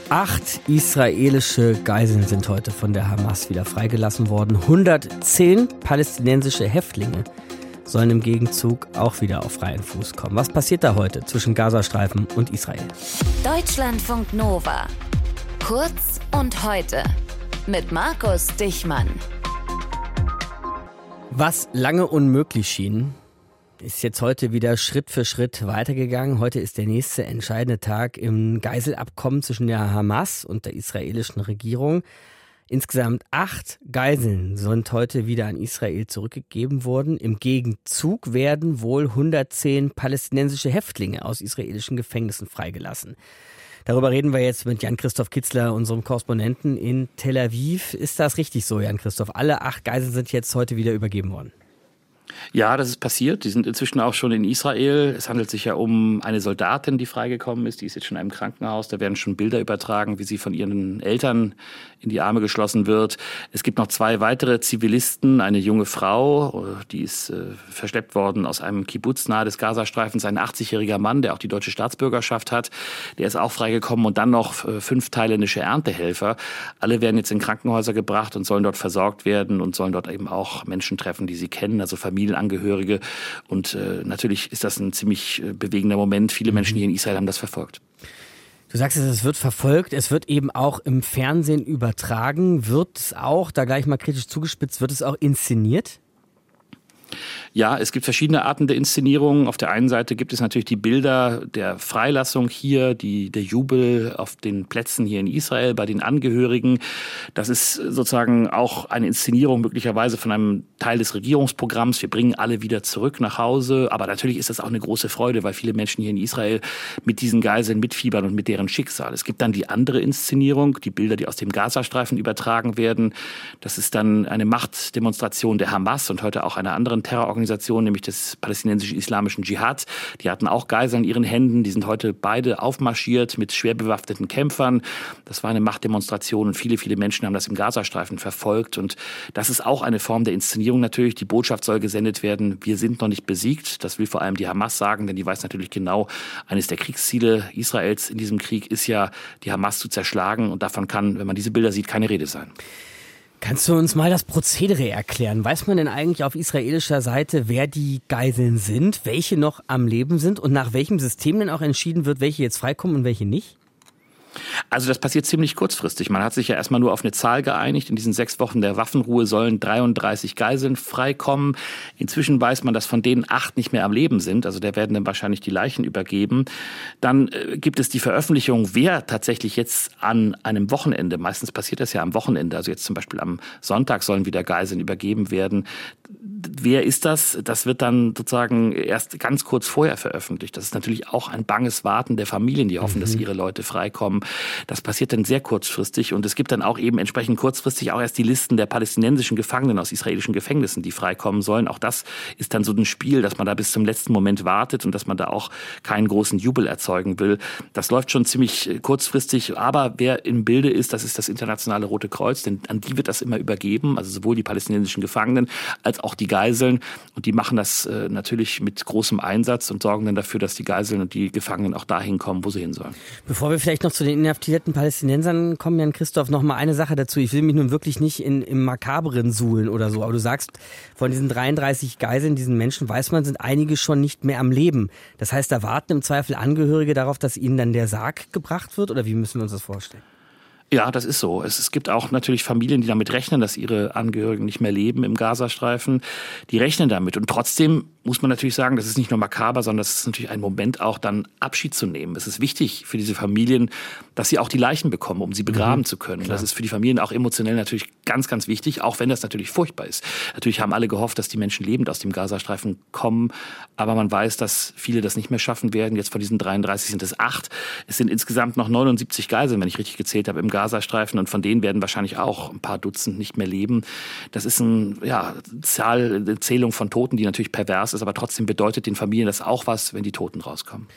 8 israelische Geiseln sind heute von der Hamas wieder freigelassen worden. 110 palästinensische Häftlinge sollen im Gegenzug auch wieder auf freien Fuß kommen. Was passiert da heute zwischen Gazastreifen und Israel? Deutschlandfunk Nova. Kurz und heute. Mit Markus Dichmann. Was lange unmöglich schien, ist jetzt heute wieder Schritt für Schritt weitergegangen. Heute ist der nächste entscheidende Tag im Geiselabkommen zwischen der Hamas und der israelischen Regierung. Insgesamt 8 Geiseln sind heute wieder an Israel zurückgegeben worden. Im Gegenzug werden wohl 110 palästinensische Häftlinge aus israelischen Gefängnissen freigelassen. Darüber reden wir jetzt mit Jan-Christoph Kitzler, unserem Korrespondenten in Tel Aviv. Ist das richtig so, Jan-Christoph? Alle 8 Geiseln sind jetzt heute wieder übergeben worden? Ja, das ist passiert. Die sind inzwischen auch schon in Israel. Es handelt sich ja um eine Soldatin, die freigekommen ist. Die ist jetzt schon in einem Krankenhaus. Da werden schon Bilder übertragen, wie sie von ihren Eltern in die Arme geschlossen wird. Es gibt noch 2 weitere Zivilisten. Eine junge Frau, die ist verschleppt worden aus einem Kibbuz nahe des Gazastreifens. Ein 80-jähriger Mann, der auch die deutsche Staatsbürgerschaft hat. Der ist auch freigekommen. Und dann noch 5 thailändische Erntehelfer. Alle werden jetzt in Krankenhäuser gebracht und sollen dort versorgt werden und sollen dort eben auch Menschen treffen, die sie kennen, also Familienangehörige. Und natürlich ist das ein ziemlich bewegender Moment. Viele Menschen hier in Israel haben das verfolgt. Du sagst es wird verfolgt, es wird eben auch im Fernsehen übertragen. Wird es auch, da gleich mal kritisch zugespitzt, wird es auch inszeniert? Ja, es gibt verschiedene Arten der Inszenierung. Auf der einen Seite gibt es natürlich die Bilder der Freilassung hier, der Jubel auf den Plätzen hier in Israel bei den Angehörigen. Das ist sozusagen auch eine Inszenierung möglicherweise von einem Teil des Regierungsprogramms. Wir bringen alle wieder zurück nach Hause. Aber natürlich ist das auch eine große Freude, weil viele Menschen hier in Israel mit diesen Geiseln mitfiebern und mit deren Schicksal. Es gibt dann die andere Inszenierung, die Bilder, die aus dem Gazastreifen übertragen werden. Das ist dann eine Machtdemonstration der Hamas und heute auch einer anderen Terrororganisation, nämlich des palästinensischen islamischen Dschihad. Die hatten auch Geiseln in ihren Händen. Die sind heute beide aufmarschiert mit schwer bewaffneten Kämpfern. Das war eine Machtdemonstration und viele, viele Menschen haben das im Gazastreifen verfolgt. Und das ist auch eine Form der Inszenierung natürlich. Die Botschaft soll gesendet werden, wir sind noch nicht besiegt. Das will vor allem die Hamas sagen, denn die weiß natürlich genau, eines der Kriegsziele Israels in diesem Krieg ist ja, die Hamas zu zerschlagen. Und davon kann, wenn man diese Bilder sieht, keine Rede sein. Kannst du uns mal das Prozedere erklären? Weiß man denn eigentlich auf israelischer Seite, wer die Geiseln sind, welche noch am Leben sind und nach welchem System denn auch entschieden wird, welche jetzt freikommen und welche nicht? Also das passiert ziemlich kurzfristig. Man hat sich ja erstmal nur auf eine Zahl geeinigt. In diesen 6 Wochen der Waffenruhe sollen 33 Geiseln freikommen. Inzwischen weiß man, dass von denen 8 nicht mehr am Leben sind. Also der werden dann wahrscheinlich die Leichen übergeben. Dann gibt es die Veröffentlichung, wer tatsächlich jetzt an einem Wochenende, meistens passiert das ja am Wochenende, also jetzt zum Beispiel am Sonntag sollen wieder Geiseln übergeben werden. Wer ist das? Das wird dann sozusagen erst ganz kurz vorher veröffentlicht. Das ist natürlich auch ein banges Warten der Familien, die hoffen, dass ihre Leute freikommen. Das passiert dann sehr kurzfristig und es gibt dann auch eben entsprechend kurzfristig auch erst die Listen der palästinensischen Gefangenen aus israelischen Gefängnissen, die freikommen sollen. Auch das ist dann so ein Spiel, dass man da bis zum letzten Moment wartet und dass man da auch keinen großen Jubel erzeugen will. Das läuft schon ziemlich kurzfristig, aber wer im Bilde ist, das ist das Internationale Rote Kreuz, denn an die wird das immer übergeben, also sowohl die palästinensischen Gefangenen als auch die Geiseln. Und die machen das natürlich mit großem Einsatz und sorgen dann dafür, dass die Geiseln und die Gefangenen auch dahin kommen, wo sie hin sollen. Bevor wir vielleicht noch zu den inhaftierten Palästinensern kommen, Jan-Christoph, noch mal eine Sache dazu. Ich will mich nun wirklich nicht im Makaberen suhlen oder so, aber du sagst, von diesen 33 Geiseln, diesen Menschen, weiß man, sind einige schon nicht mehr am Leben. Das heißt, da warten im Zweifel Angehörige darauf, dass ihnen dann der Sarg gebracht wird, oder wie müssen wir uns das vorstellen? Ja, das ist so. Es gibt auch natürlich Familien, die damit rechnen, dass ihre Angehörigen nicht mehr leben im Gazastreifen. Die rechnen damit. Und trotzdem muss man natürlich sagen, das ist nicht nur makaber, sondern das ist natürlich ein Moment auch dann Abschied zu nehmen. Es ist wichtig für diese Familien, dass sie auch die Leichen bekommen, um sie begraben zu können. Klar. Das ist für die Familien auch emotionell natürlich ganz, ganz wichtig, auch wenn das natürlich furchtbar ist. Natürlich haben alle gehofft, dass die Menschen lebend aus dem Gazastreifen kommen, aber man weiß, dass viele das nicht mehr schaffen werden. Jetzt von diesen 33 sind es 8. Es sind insgesamt noch 79 Geiseln, wenn ich richtig gezählt habe, im Gazastreifen, und von denen werden wahrscheinlich auch ein paar Dutzend nicht mehr leben. Das ist eine Zählung von Toten, die natürlich pervers ist, aber trotzdem bedeutet den Familien das auch was, wenn die Toten rauskommen.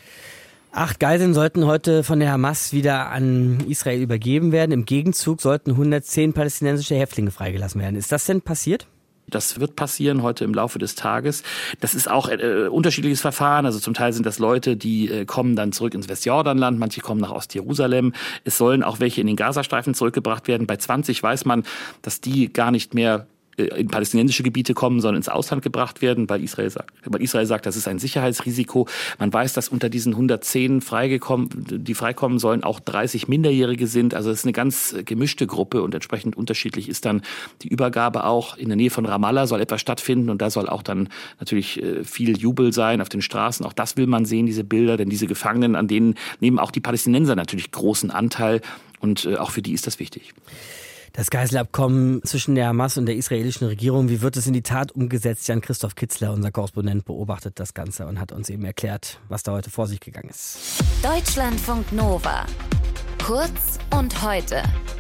8 Geiseln sollten heute von der Hamas wieder an Israel übergeben werden. Im Gegenzug sollten 110 palästinensische Häftlinge freigelassen werden. Ist das denn passiert? Das wird passieren heute im Laufe des Tages. Das ist auch unterschiedliches Verfahren. Also zum Teil sind das Leute, die kommen dann zurück ins Westjordanland, manche kommen nach Ostjerusalem. Es sollen auch welche in den Gazastreifen zurückgebracht werden. Bei 20 weiß man, dass die gar nicht mehr in palästinensische Gebiete kommen, sondern ins Ausland gebracht werden, weil Israel sagt, das ist ein Sicherheitsrisiko. Man weiß, dass unter diesen 110 die freikommen sollen, auch 30 Minderjährige sind. Also es ist eine ganz gemischte Gruppe und entsprechend unterschiedlich ist dann die Übergabe auch. In der Nähe von Ramallah soll etwas stattfinden und da soll auch dann natürlich viel Jubel sein auf den Straßen. Auch das will man sehen, diese Bilder, denn diese Gefangenen, an denen nehmen auch die Palästinenser natürlich großen Anteil und auch für die ist das wichtig. Das Geiselabkommen zwischen der Hamas und der israelischen Regierung, wie wird es in die Tat umgesetzt? Jan-Christoph Kitzler, unser Korrespondent, beobachtet das Ganze und hat uns eben erklärt, was da heute vor sich gegangen ist. Deutschlandfunk Nova. Kurz und heute.